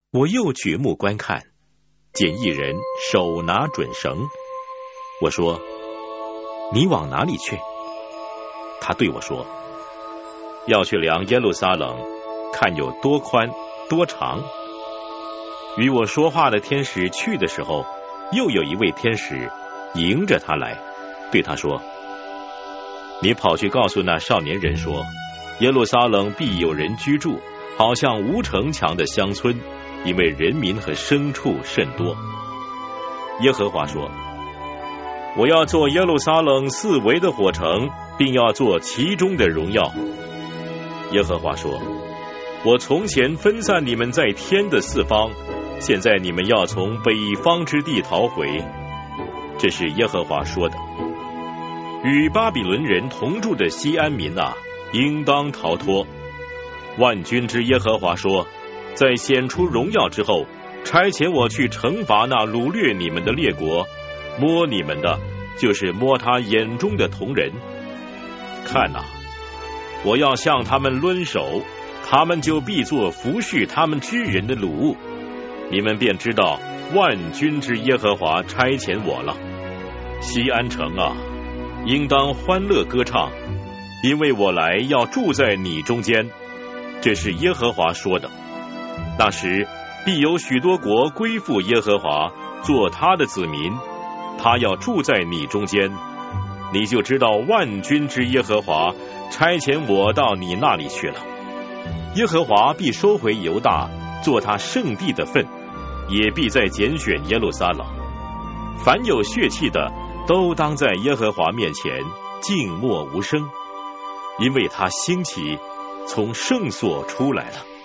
我又举目观看，见一人手拿准绳。我说：你往哪里去？他对我说：要去量耶路撒冷，看有多宽多长。与我说话的天使去的时候，又有一位天使迎着他来，对他说：你跑去告诉那少年人说，耶路撒冷必有人居住，好像无城墙的乡村，因为人民和牲畜甚多。耶和华说：我要做耶路撒冷四围的火城，并要做其中的荣耀。耶和华说：我从前分散你们在天的四方，现在你们要从北方之地逃回。这是耶和华说的。与巴比伦人同住的西安民啊，应当逃脱。万军之耶和华说，在显出荣耀之后，差遣我去惩罚那掳掠你们的列国，摸你们的就是摸他眼中的瞳人。看哪，我要向他们抡手，他们就必作服侍他们之人的掳物。你们便知道万军之耶和华差遣我了。西安城啊，应当欢乐歌唱，因为我来要住在你中间。这是耶和华说的。那时必有许多国归附耶和华，做他的子民，他要住在你中间。你就知道万军之耶和华差遣我到你那里去了。耶和华必收回犹大，做他圣地的份，也必再拣选耶路撒冷。凡有血气的，都当在耶和华面前静默无声，因为他兴起，从圣所出来了。